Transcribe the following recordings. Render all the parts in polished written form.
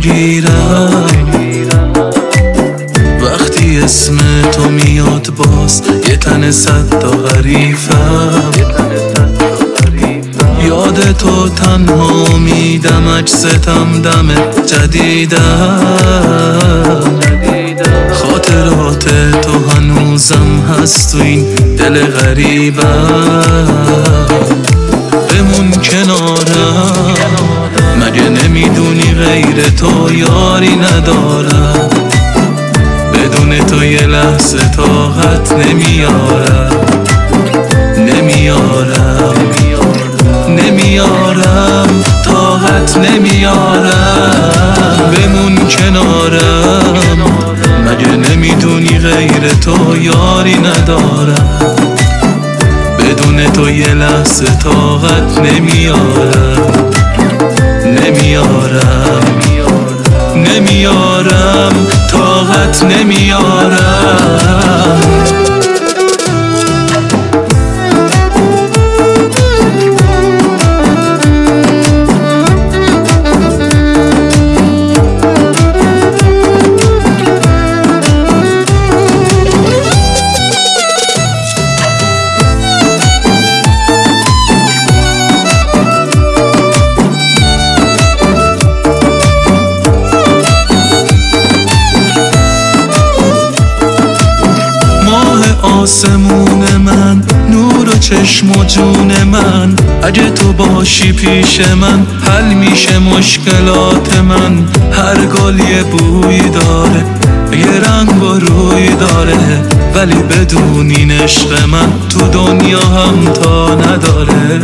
بگیرم. وقتی اسم تو میاد باز یه تن صد تا حریفم. یاد تو تنها میدم، اجزتم دم جدیدم. خاطرات تو هنوزم هست تو این دل غریبم. بمون کنارم، مگه نمیدونی غیر تو یاری ندارم. بدون تو یه لحظه طاقت نمیارم. طاقت نمیارم. بمون کنارم، مگه نمیدونی غیر تو یاری ندارم. بدون تو یه لحظه طاقت نمیارم. طاقت نمیارم. آسمون من، نور و چشم و جون من، اگه تو باشی پیش من حل میشه مشکلات من. هر گل یه بوی داره، یه رنگ و روی داره، ولی بدون این عشق من تو دنیا هم تا نداره.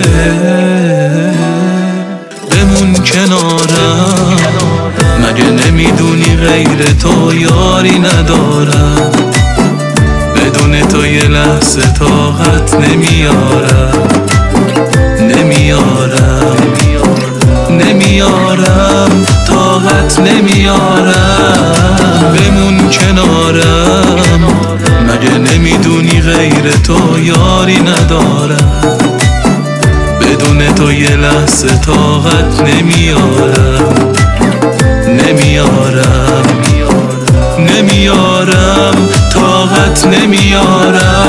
بمون کنارم، مگه نمیدونی غیر تو یاری ندارم. بدون تو یه لحظه طاقت نمیارم. طاقت نمیارم. بمون کنارم، مگه نمیدونی غیر تو یاری ندارم. بدون تو یه لحظه طاقت نمیارم. طاقت نمیارم.